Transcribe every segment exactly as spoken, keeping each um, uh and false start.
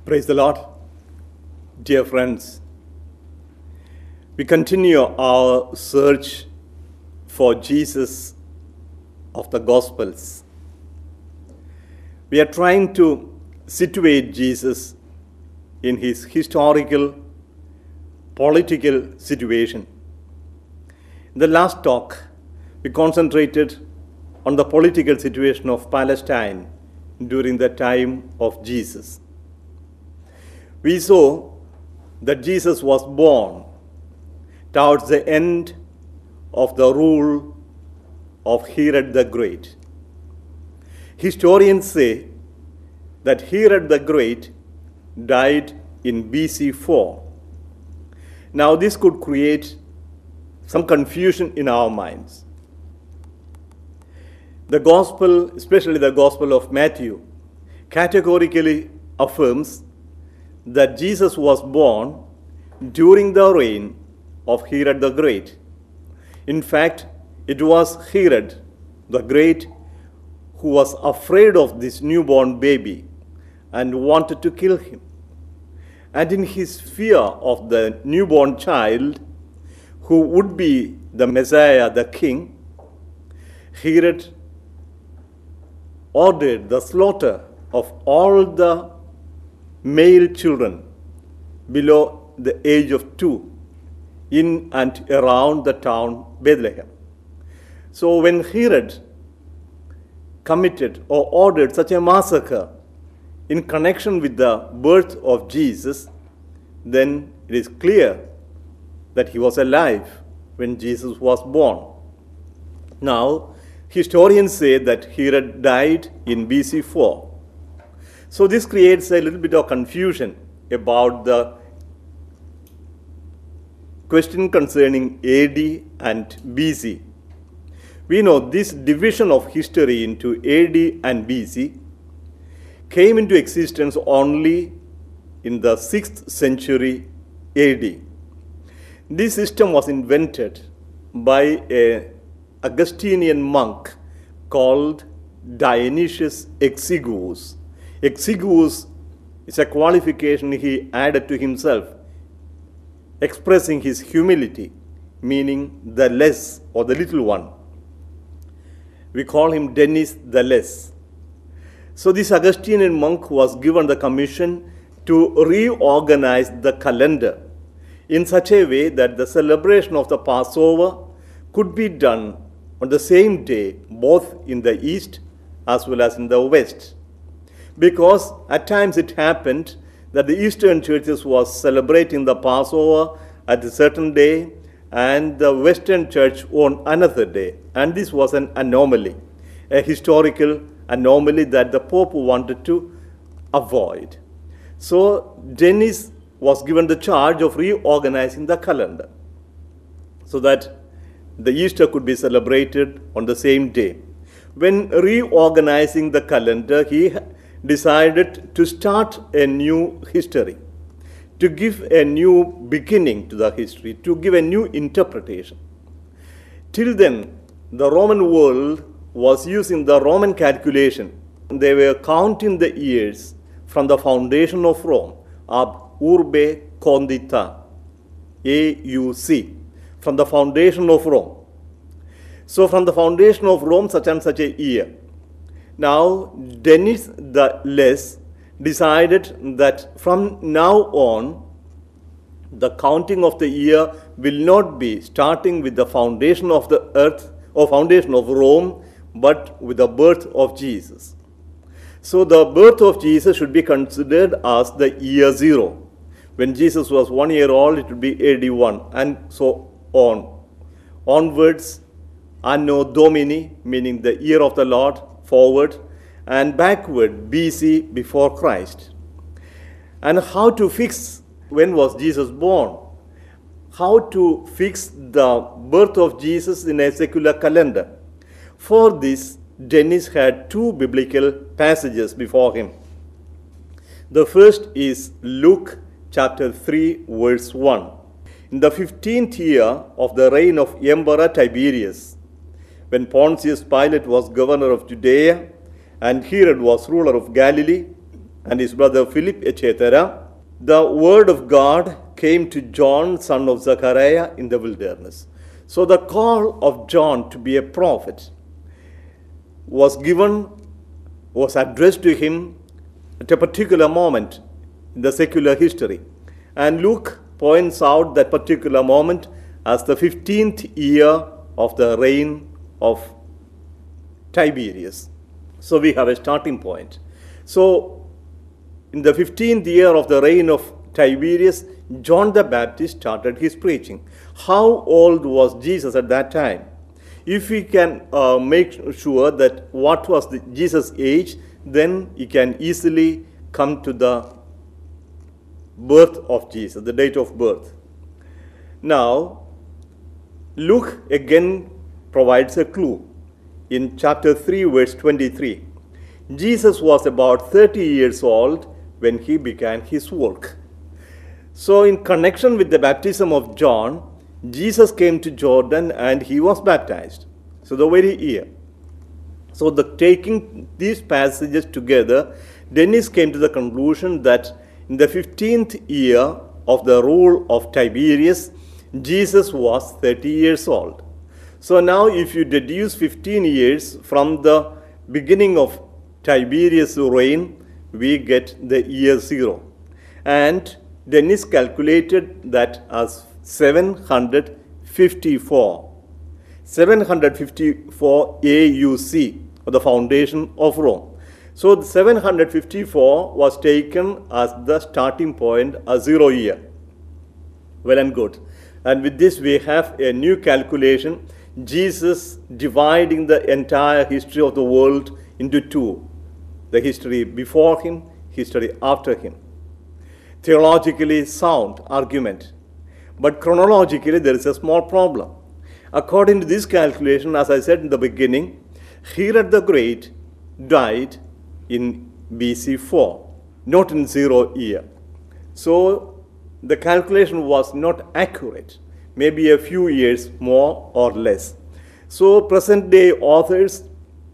Praise the Lord. Dear friends, we continue our search for Jesus of the Gospels. We are trying to situate Jesus in his historical, political situation. In the last talk, we concentrated on the political situation of Palestine during the time of Jesus. We saw that Jesus was born towards the end of the rule of Herod the Great. Historians say that Herod the Great died in B C four. Now this could create some confusion in our minds. The Gospel, especially the Gospel of Matthew, categorically affirms that Jesus was born during the reign of Herod the Great. In fact, it was Herod the Great who was afraid of this newborn baby and wanted to kill him. And in his fear of the newborn child, who would be the Messiah, the king, Herod ordered the slaughter of all the male children below the age of two in and around the town Bethlehem. So when Herod committed or ordered such a massacre in connection with the birth of Jesus, then it is clear that he was alive when Jesus was born. Now, historians say that Herod died in B C four. So this creates a little bit of confusion about the question concerning A D and B C. We know this division of history into A D and B C came into existence only in the sixth century A D. This system was invented by an Augustinian monk called Dionysius Exiguus. Exiguus is a qualification he added to himself, expressing his humility, meaning the less or the little one. We call him Denis the Less. So this Augustinian monk was given the commission to reorganize the calendar in such a way that the celebration of the Passover could be done on the same day, both in the east as well as in the west. Because at times it happened that the Eastern churches was celebrating the Passover at a certain day and the Western church on another day. And this was an anomaly, a historical anomaly that the Pope wanted to avoid. So Denis was given the charge of reorganizing the calendar so that the Easter could be celebrated on the same day. When reorganizing the calendar, he decided to start a new history, to give a new beginning to the history, to give a new interpretation. Till then, the Roman world was using the Roman calculation. They were counting the years from the foundation of Rome, ab urbe condita, A U C, from the foundation of Rome. So from the foundation of Rome, such and such a year. Now, Denis the Less decided that from now on, the counting of the year will not be starting with the foundation of the earth or foundation of Rome, but with the birth of Jesus. So the birth of Jesus should be considered as the year zero. When Jesus was one year old, it would be A D one, and so on. Onwards, Anno Domini, meaning the year of the Lord, forward, and backward, B C, before Christ. And how to fix when was Jesus born? How to fix the birth of Jesus in a secular calendar? For this, Denis had two biblical passages before him. The first is Luke chapter three, verse one. In the fifteenth year of the reign of Emperor Tiberius, when Pontius Pilate was governor of Judea and Herod was ruler of Galilee, and his brother Philip, et cetera, the word of God came to John, son of Zechariah, in the wilderness. So the call of John to be a prophet was given, was addressed to him at a particular moment in the secular history. And Luke points out that particular moment as the fifteenth year of the reign of Tiberius. So we have a starting point. So in the fifteenth year of the reign of Tiberius, John the Baptist started his preaching. How old was Jesus at that time? If we can uh, make sure that what was the Jesus' age, then you can easily come to the birth of Jesus, the date of birth. Now, Luke again provides a clue. In chapter three, verse twenty-three, Jesus was about thirty years old when he began his work. So in connection with the baptism of John, Jesus came to Jordan and he was baptized. So the very year. So the taking these passages together, Dennis came to the conclusion that in the fifteenth year of the rule of Tiberius, Jesus was thirty years old. So now if you deduce fifteen years from the beginning of Tiberius' reign, we get the year zero. And Dennis calculated that as seven hundred fifty-four. seven hundred fifty-four A U C, or the foundation of Rome. So the seven hundred fifty-four was taken as the starting point, a zero year. Well and good. And with this we have a new calculation, Jesus dividing the entire history of the world into two. The history before him, history after him. Theologically sound argument. But chronologically there is a small problem. According to this calculation, as I said in the beginning, Herod the Great died in B C four, not in zero year. So the calculation was not accurate, maybe a few years more or less. So present day authors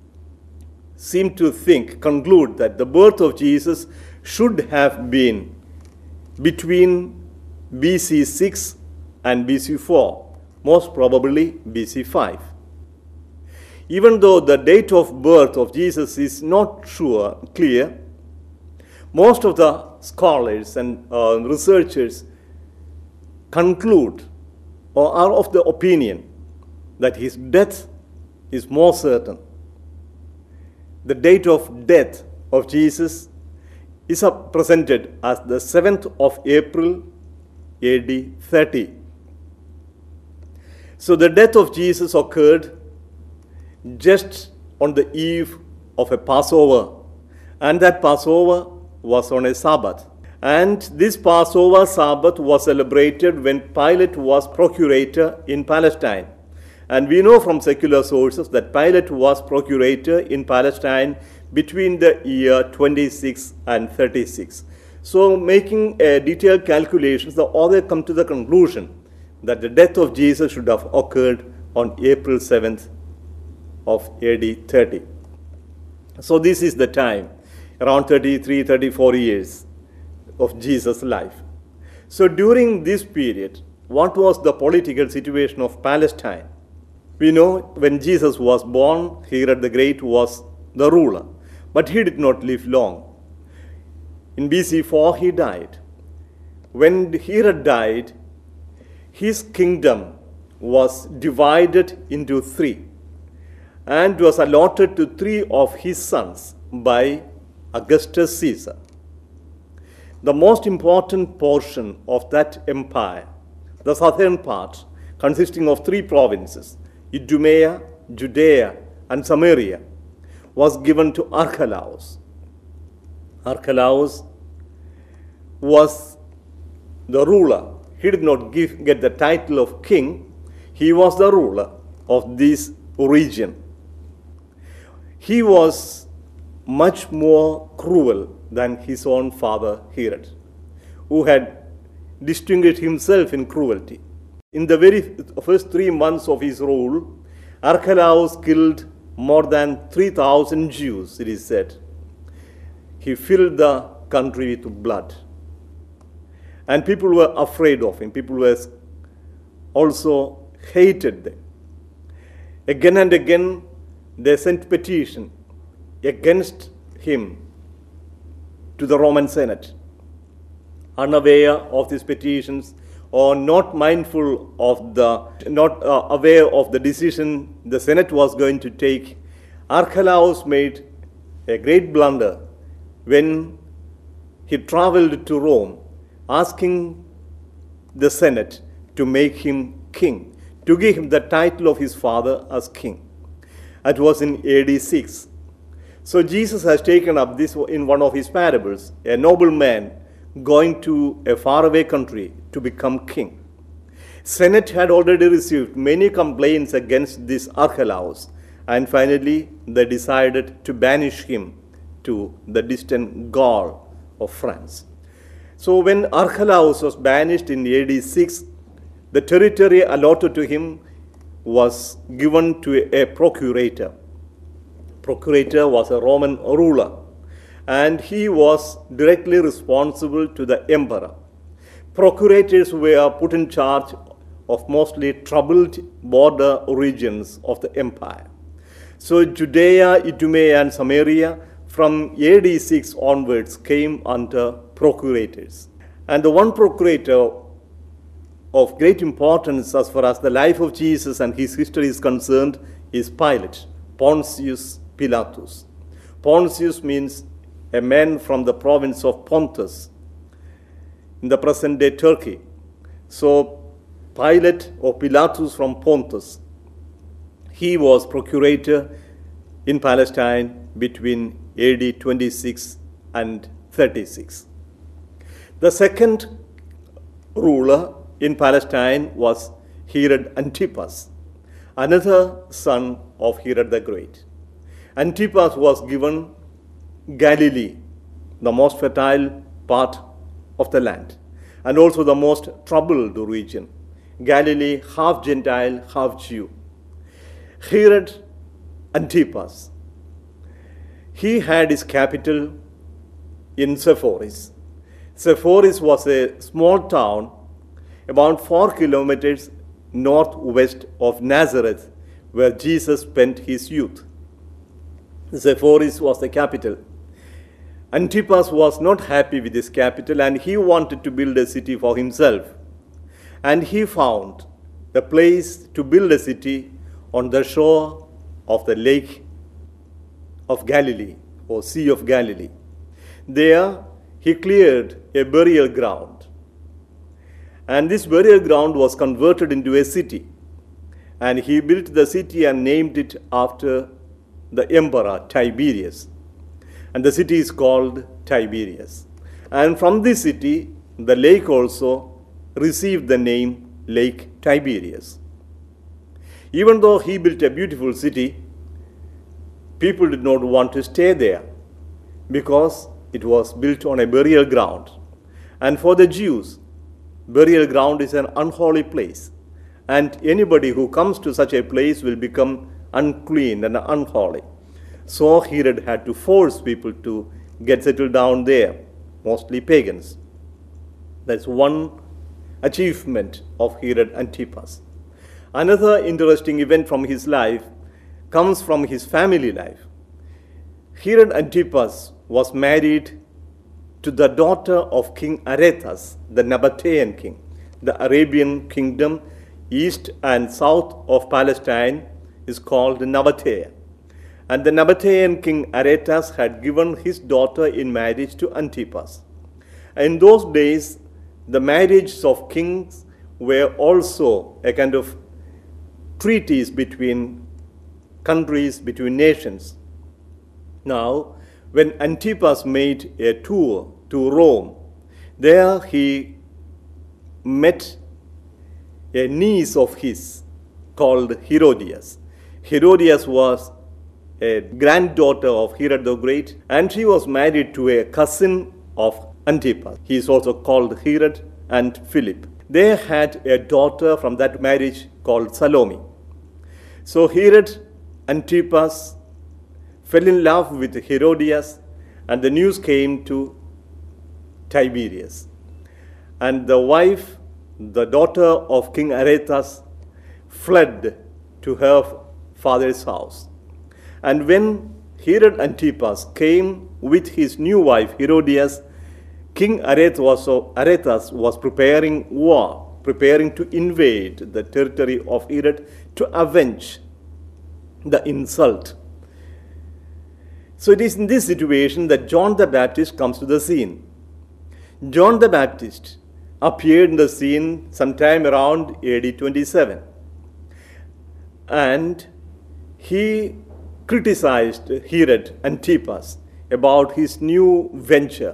seem to think, conclude that the birth of Jesus should have been between B C six and B C four, most probably B C five. Even though the date of birth of Jesus is not sure, clear, most of the scholars and uh, researchers conclude or are of the opinion that his death is more certain. The date of death of Jesus is presented as the seventh of April A D thirty. So the death of Jesus occurred just on the eve of a Passover, and that Passover was on a Sabbath. And this Passover Sabbath was celebrated when Pilate was procurator in Palestine. And we know from secular sources that Pilate was procurator in Palestine between the year twenty-six and thirty-six. So making a detailed calculations, the author come to the conclusion that the death of Jesus should have occurred on April seventh of A D thirty. So this is the time, around thirty-three, thirty-four years of Jesus' life. So during this period, what was the political situation of Palestine? We know when Jesus was born, Herod the Great was the ruler, but he did not live long. In B C four, he died. When Herod died, his kingdom was divided into three and was allotted to three of his sons by Augustus Caesar. The most important portion of that empire, the southern part, consisting of three provinces, Idumea, Judea, and Samaria, was given to Archelaus. Archelaus was the ruler. He did not give, get the title of king. He was the ruler of this region. He was much more cruel than his own father Herod, who had distinguished himself in cruelty. In the very first three months of his rule, Archelaus killed more than three thousand Jews, it is said. He filled the country with blood. And people were afraid of him. People were also hated them. Again and again, they sent petition against him to the Roman Senate. Unaware of these petitions, or not mindful of the, not uh, aware of the decision the Senate was going to take, Archelaus made a great blunder when he traveled to Rome, asking the Senate to make him king, to give him the title of his father as king. It was in A D six. So Jesus has taken up this in one of his parables, a nobleman going to a faraway country to become king. Senate had already received many complaints against this Archelaus, and finally they decided to banish him to the distant Gaul of France. So when Archelaus was banished in A D six, the territory allotted to him was given to a procurator. Procurator was a Roman ruler, and he was directly responsible to the emperor. Procurators were put in charge of mostly troubled border regions of the empire. So Judea, Idumea, and Samaria from A D six onwards came under procurators. And the one procurator of great importance as far as the life of Jesus and his history is concerned is Pilate, Pontius Pilatus. Pontius means a man from the province of Pontus in the present-day Turkey. So Pilate or Pilatus from Pontus, he was procurator in Palestine between A D twenty-six and thirty-six. The second ruler in Palestine was Herod Antipas, another son of Herod the Great. Antipas was given Galilee, the most fertile part of the land, and also the most troubled region. Galilee, half Gentile, half Jew. Herod Antipas, he had his capital in Sepphoris. Sepphoris was a small town about four kilometers northwest of Nazareth, where Jesus spent his youth. Sepphoris was the capital. Antipas was not happy with his capital, and he wanted to build a city for himself. And he found the place to build a city on the shore of the lake of Galilee, or Sea of Galilee. There, he cleared a burial ground. And this burial ground was converted into a city. And he built the city and named it after the emperor Tiberius. And the city is called Tiberias. And from this city, the lake also received the name Lake Tiberias. Even though he built a beautiful city, people did not want to stay there because it was built on a burial ground. And for the Jews, burial ground is an unholy place. And anybody who comes to such a place will become unclean and unholy. So Herod had to force people to get settled down there, mostly pagans. That's one achievement of Herod Antipas. Another interesting event from his life comes from his family life. Herod Antipas was married to the daughter of King Aretas, the Nabatean king. The Arabian kingdom east and south of Palestine is called Nabatea. And the Nabatean king Aretas had given his daughter in marriage to Antipas. In those days, the marriages of kings were also a kind of treaties between countries, between nations. Now, when Antipas made a tour to Rome, there he met a niece of his called Herodias. Herodias was a granddaughter of Herod the Great, and she was married to a cousin of Antipas. He is also called Herod and Philip. They had a daughter from that marriage called Salome. So Herod Antipas fell in love with Herodias, and the news came to Tiberius. And the wife, the daughter of King Aretas, fled to her father's house. And when Herod Antipas came with his new wife Herodias, King Aretas was, Aretas was preparing war, preparing to invade the territory of Herod to avenge the insult. So it is in this situation that John the Baptist comes to the scene. John the Baptist appeared in the scene sometime around A D twenty-seven. And he criticized Herod Antipas about his new venture.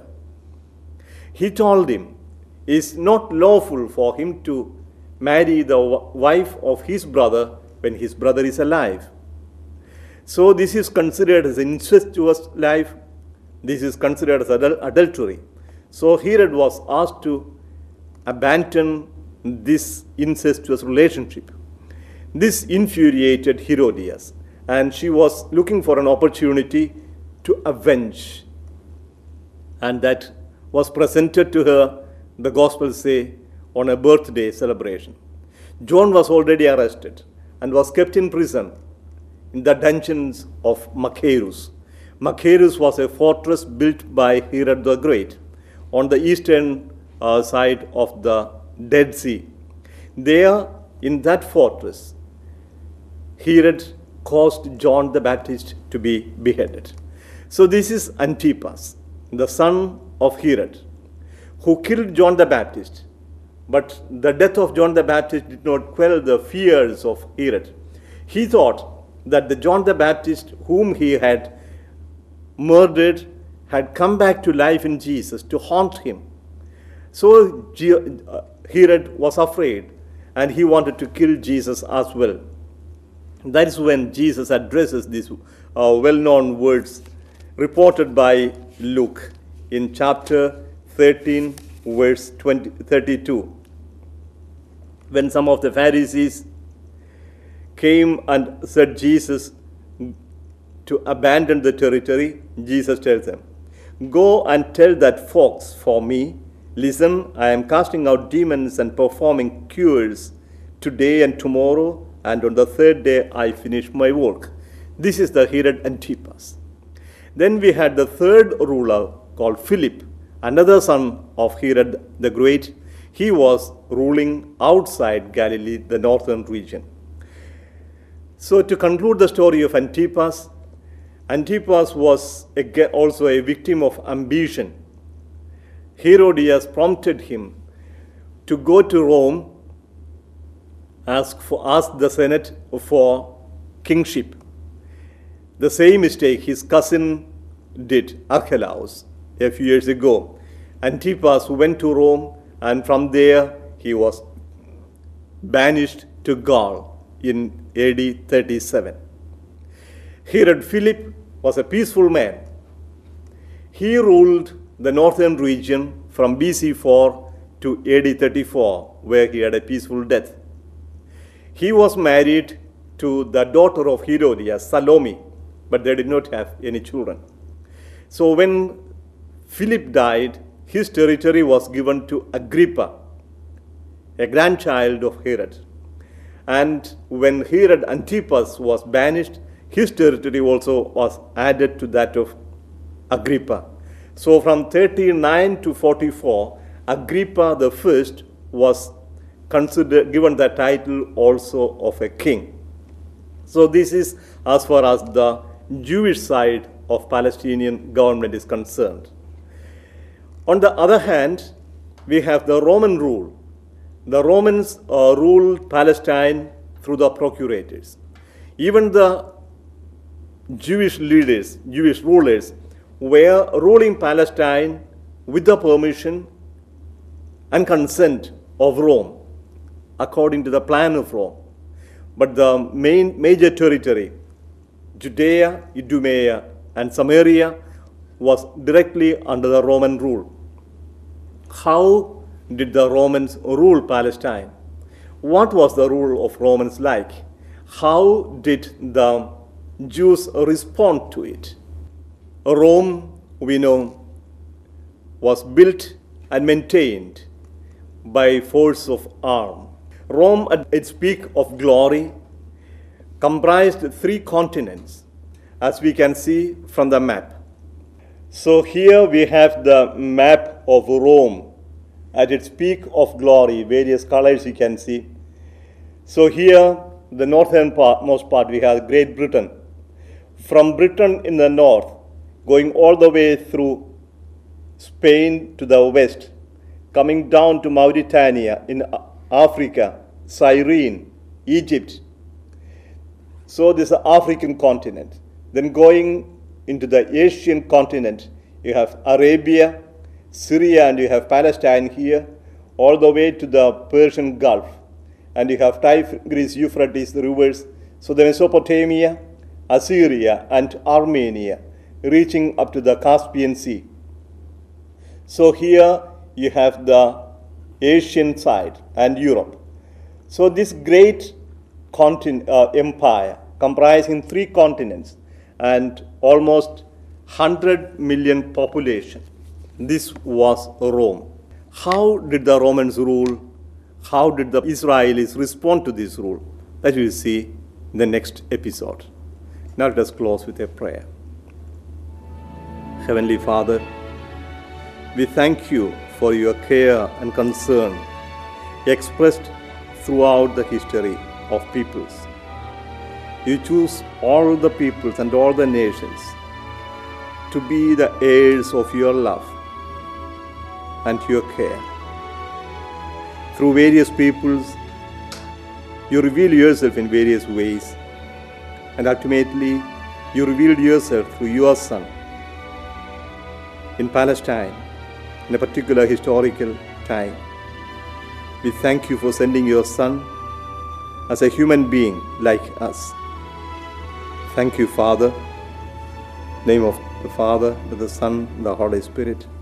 He told him it's not lawful for him to marry the wife of his brother when his brother is alive. So this is considered as incestuous life. This is considered as adul- adultery. So Herod was asked to abandon this incestuous relationship. This infuriated Herodias, and she was looking for an opportunity to avenge. And that was presented to her, the Gospels say, on a birthday celebration. John was already arrested and was kept in prison in the dungeons of Machaerus. Machaerus was a fortress built by Herod the Great on the eastern uh, side of the Dead Sea. There, in that fortress, Herod caused John the Baptist to be beheaded. So this is Antipas, the son of Herod, who killed John the Baptist. But the death of John the Baptist did not quell the fears of Herod. He thought that the John the Baptist whom he had murdered had come back to life in Jesus to haunt him. So Herod was afraid, and he wanted to kill Jesus as well. That is when Jesus addresses these uh, well-known words reported by Luke in chapter thirteen, verse twenty, thirty-two. When some of the Pharisees came and said Jesus to abandon the territory, Jesus tells them, "Go and tell that fox for me, listen, I am casting out demons and performing cures today and tomorrow, and on the third day I finish my work." This is the Herod Antipas. Then we had the third ruler called Philip, another son of Herod the Great. He was ruling outside Galilee, the northern region. So to conclude the story of Antipas, Antipas was also a victim of ambition. Herodias prompted him to go to Rome, ask, for, ask the Senate for kingship. The same mistake his cousin did, Archelaus, a few years ago. Antipas went to Rome, and from there he was banished to Gaul in A D thirty-seven. Herod Philip was a peaceful man. He ruled the northern region from B C four to A D thirty-four, where he had a peaceful death. He was married to the daughter of Herodias, Salome, but they did not have any children. So when Philip died, his territory was given to Agrippa, a grandchild of Herod. And when Herod Antipas was banished, his territory also was added to that of Agrippa. So from thirty-nine to forty-four, Agrippa the first was considered, given the title also of a king. So this is as far as the Jewish side of Palestinian government is concerned. On the other hand, we have the Roman rule. The Romans uh, ruled Palestine through the procurators. Even the Jewish leaders, Jewish rulers, were ruling Palestine with the permission and consent of Rome, according to the plan of Rome. But the main major territory, Judea, Idumea, and Samaria, was directly under the Roman rule. How did the Romans rule Palestine? What was the rule of Romans like? How did the Jews respond to it? Rome, we know, was built and maintained by force of arm. Rome at its peak of glory comprised three continents, as we can see from the map. So here we have the map of Rome at its peak of glory, various colors you can see. So here, the northern part, most part, we have Great Britain. From Britain in the north, going all the way through Spain to the west, coming down to Mauritania in Africa, Cyrene, Egypt. So this is the African continent. Then going into the Asian continent, you have Arabia, Syria, and you have Palestine here, all the way to the Persian Gulf. And you have Tigris, Euphrates, the rivers. So the Mesopotamia, Assyria, and Armenia, reaching up to the Caspian Sea. So here you have the Asian side and Europe. So this great continent, uh, empire comprising three continents and almost one hundred million population. This was Rome. How did the Romans rule? How did the Israelis respond to this rule? That we will see in the next episode. Now let us close with a prayer. Heavenly Father, we thank you for your care and concern expressed throughout the history of peoples. You choose all the peoples and all the nations to be the heirs of your love and your care. Through various peoples, you reveal yourself in various ways, and ultimately, you revealed yourself through your Son in Palestine, in a particular historical time. We thank you for sending your Son as a human being like us. Thank you, Father. In the name of the Father, the Son, the Holy Spirit.